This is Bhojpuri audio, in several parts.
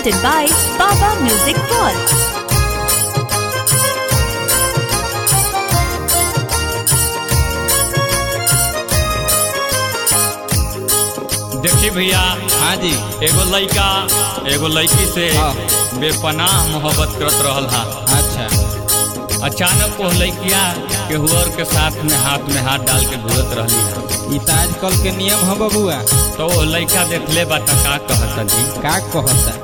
presented by Baba Music World. देखिए भैया, हाँ जी, एगो लड़का एगो लड़की से बेपनाह मोहब्बत करत रहल हा। अच्छा। अचानक वो लड़किया केहू और के साथ में हाथ डाल के घूरत रहली है। ई तो आजकल के नियम है बबुआ। तो वो लड़का देखले बात का कहता जी, का कहता?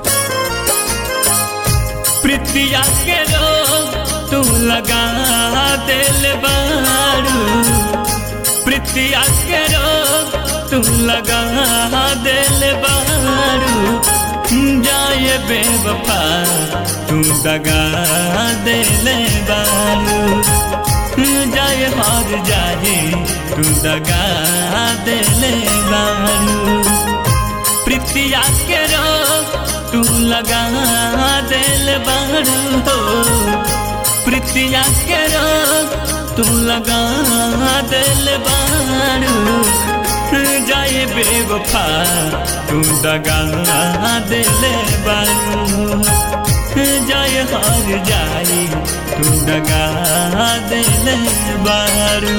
प्रीतिया के रोग तू लगा दिल बारू, प्रीतिया के रोग तू लगा दिल बारू, जाए बेवफा तू दगा दिल बारू, जाए हार जाए तू दगा दिल बारू, प्रीतिया के रोग तू लगा दिल बारू, प्रीतिया के रोग तू लगा दिल बारू, जाए बेवफा तू दगा दिल बारू, जाए हार जाए तू दगा दिल बारू।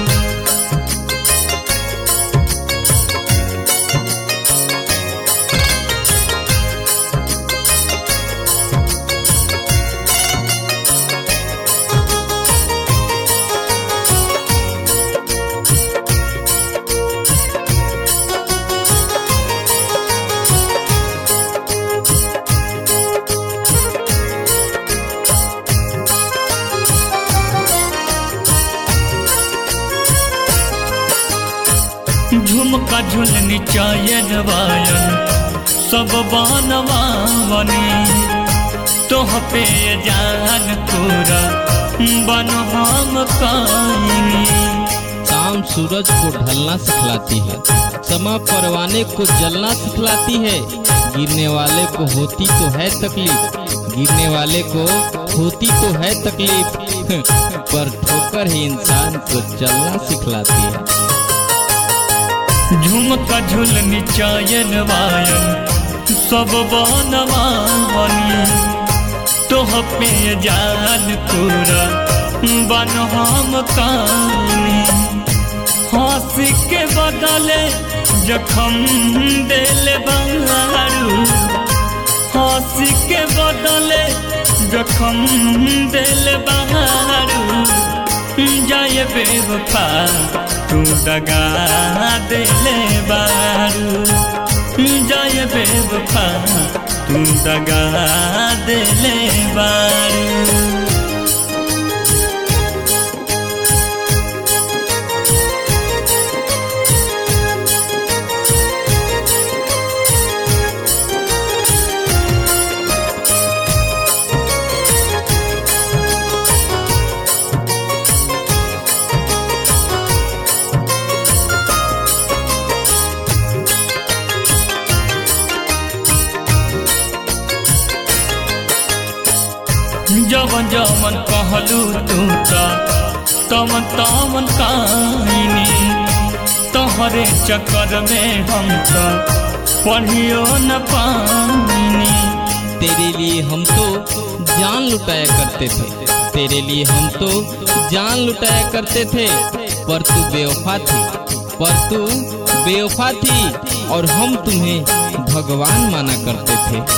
झुमका झुलनी चायन वायन सब बनवावनी, तोह पे जान पूरा बन हम कायनी। शाम सूरज को ढलना सिखलाती है, समा परवाने को जलना सिखलाती है, गिरने वाले को होती तो है तकलीफ, गिरने वाले को होती तो है तकलीफ, पर ठोकर ही इंसान को चलना सिखलाती है। झुमका झुलनी चायन वायन सब बनवावनी, तोह पे जान पूरा बन हम कायनी। हंसी के बदले जखम दिल बारू, हंसी के बदले जखम दिल बारू, जाए बेवफा तू दगा दिल बारू, जाए बेवफा तू दगा दिल बारू। जवन जवन कहलू तू तमन तमन काइनी, तोहरे चक्कर में हम तो पढ़ियो न पानी। तेरे लिए हम तो जान लुटाया करते थे, तेरे लिए हम तो जान लुटाया करते थे, पर तू बेवफा थी, पर तू बेवफा थी, और हम तुम्हें भगवान माना करते थे।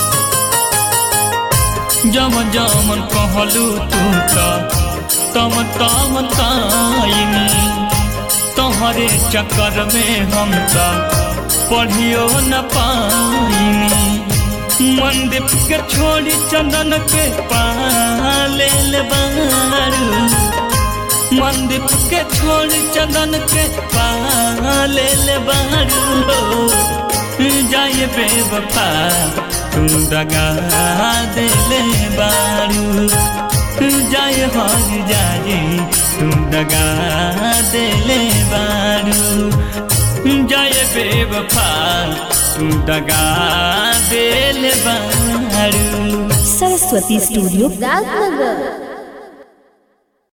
जमन जमन कहलू तू तमन तमन काइनी, तोहरे चक्कर में हम तो पढ़ियो न पाइनी। मंदिर के छोड़ी चंदन के पाले बारू, मंदिर के छोड़ी चंदन के पाले बारू, जाए बेवफा तू दगा दिल बारू, जाए हार जाए तू दगा दिल बारू, जाए बेवफा तू दगा दिल बारू। सरस्वती स्टूडियो राजनगर।